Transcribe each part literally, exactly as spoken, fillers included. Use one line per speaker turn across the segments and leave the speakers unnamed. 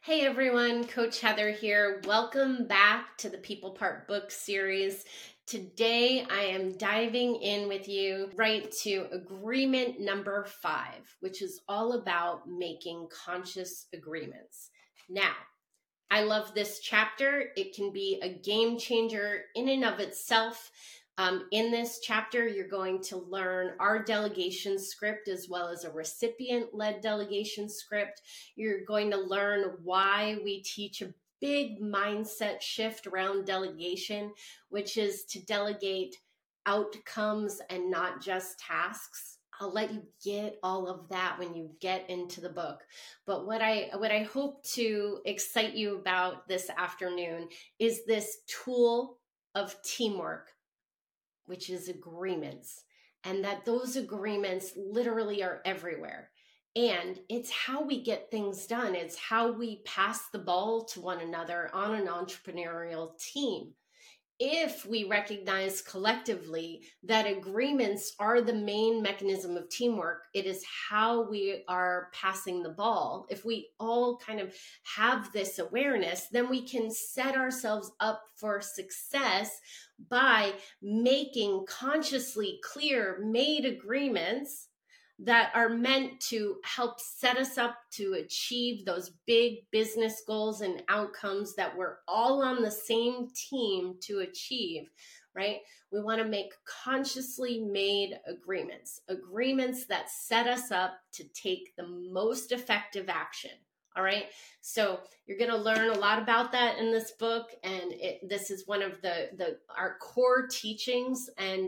Hey everyone, Coach Heather here. Welcome back to the People Part Book series. Today I am diving in with you right to agreement number five, which is all about making conscious agreements. Now, I love this chapter. It can be a game changer in and of itself. Um, in this chapter, you're going to learn our delegation script as well as a recipient-led delegation script. You're going to learn why we teach a big mindset shift around delegation, which is to delegate outcomes and not just tasks. I'll let you get all of that when you get into the book. But what I what I hope to excite you about this afternoon is this tool of teamwork, which is agreements, and that those agreements literally are everywhere. And it's how we get things done. It's how we pass the ball to one another on an entrepreneurial team. If we recognize collectively that agreements are the main mechanism of teamwork, it is how we are passing the ball. If we all kind of have this awareness, then we can set ourselves up for success by making consciously clear, made agreements that are meant to help set us up to achieve those big business goals and outcomes that we're all on the same team to achieve, right? We want to make consciously made agreements, agreements that set us up to take the most effective action. All right. So you're going to learn a lot about that in this book. And it, this is one of the, the, our core teachings. And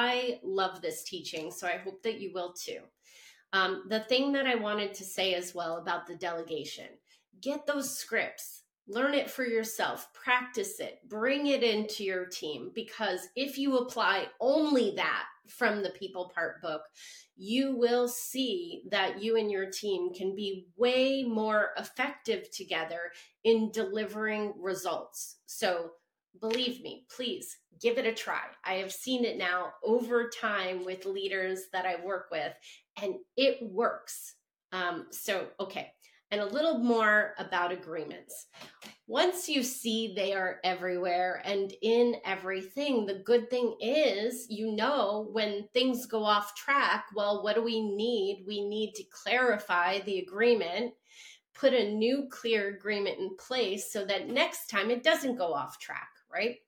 I love this teaching. So I hope that you will too. Um, the thing that I wanted to say as well about the delegation, get those scripts, learn it for yourself, practice it, bring it into your team, because if you apply only that from the People Part book, you will see that you and your team can be way more effective together in delivering results. So believe me, please give it a try. I have seen it now over time with leaders that I work with, and it works. Um, so, okay. And a little more about agreements. Once you see they are everywhere and in everything, the good thing is, you know, when things go off track, well, what do we need? We need to clarify the agreement, put a new clear agreement in place so that next time it doesn't go off track, right?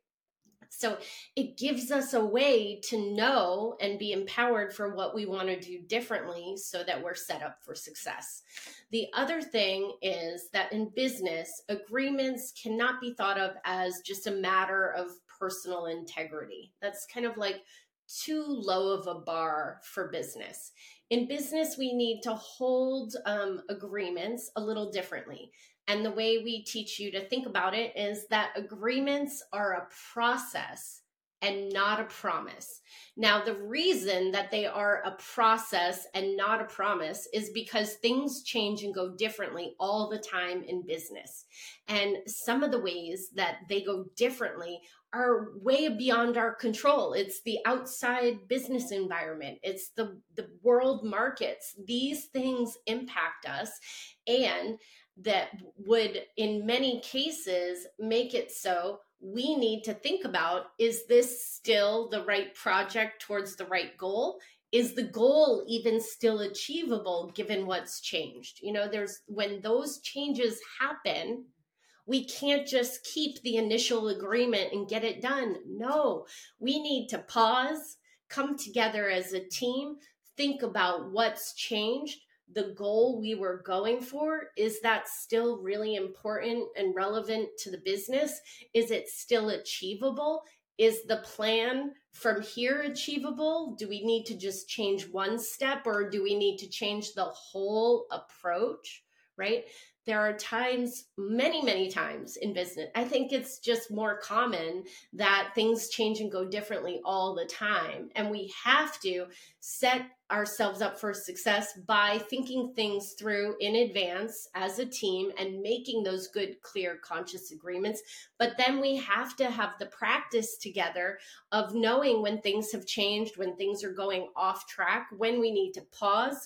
So it gives us a way to know and be empowered for what we want to do differently so that we're set up for success. The other thing is that in business, agreements cannot be thought of as just a matter of personal integrity. That's kind of like too low of a bar for business. In business, we need to hold um, agreements a little differently. And the way we teach you to think about it is that agreements are a process and not a promise. Now, the reason that they are a process and not a promise is because things change and go differently all the time in business. And some of the ways that they go differently are way beyond our control. It's the outside business environment. It's the, the world markets. These things impact us, and that would, in many cases, make it so we need to think about, is this still the right project towards the right goal? Is the goal even still achievable given what's changed? You know, there's, when those changes happen, we can't just keep the initial agreement and get it done. No, we need to pause, come together as a team, think about what's changed. The goal we were going for, is that still really important and relevant to the business? Is it still achievable? Is the plan from here achievable? Do we need to just change one step, or do we need to change the whole approach, right? There are times, many, many times in business, I think it's just more common that things change and go differently all the time. And we have to set ourselves up for success by thinking things through in advance as a team and making those good, clear, conscious agreements. But then we have to have the practice together of knowing when things have changed, when things are going off track, when we need to pause,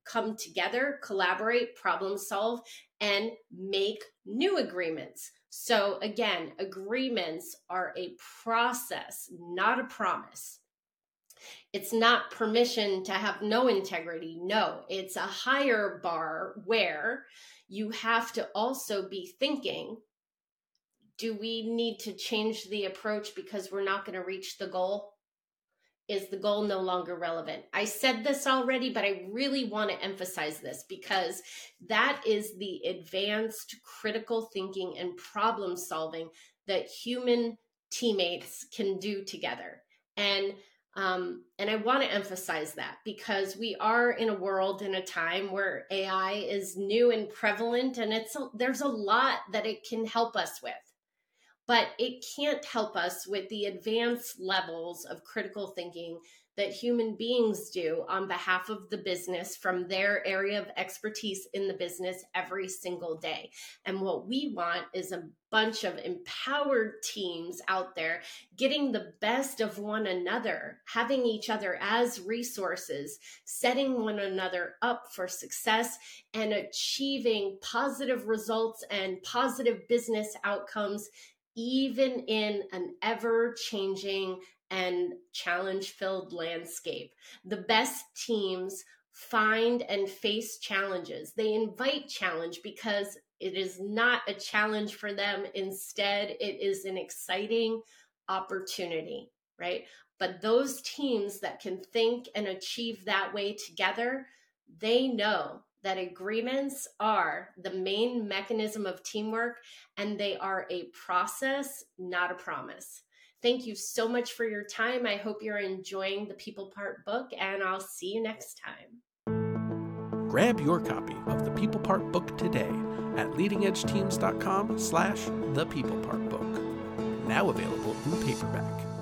come together, collaborate, problem solve, and make new agreements. So again, agreements are a process, not a promise. It's not permission to have no integrity. No, it's a higher bar where you have to also be thinking, do we need to change the approach because we're not going to reach the goal? Is the goal no longer relevant? I said this already, but I really want to emphasize this because that is the advanced critical thinking and problem solving that human teammates can do together. And um, and I want to emphasize that because we are in a world in a time where A I is new and prevalent, and it's a, there's a lot that it can help us with. But it can't help us with the advanced levels of critical thinking that human beings do on behalf of the business from their area of expertise in the business every single day. And what we want is a bunch of empowered teams out there getting the best of one another, having each other as resources, setting one another up for success, and achieving positive results and positive business outcomes even in an ever-changing and challenge-filled landscape. The best teams find and face challenges. They invite challenge because it is not a challenge for them. Instead, it is an exciting opportunity, right? But those teams that can think and achieve that way together, they know that agreements are the main mechanism of teamwork, and they are a process, not a promise. Thank you so much for your time. I hope you're enjoying the People Part book, and I'll see you next time.
Grab your copy of the People Part book today at leadingedgeteams.com slash the People Part book. Now available in paperback.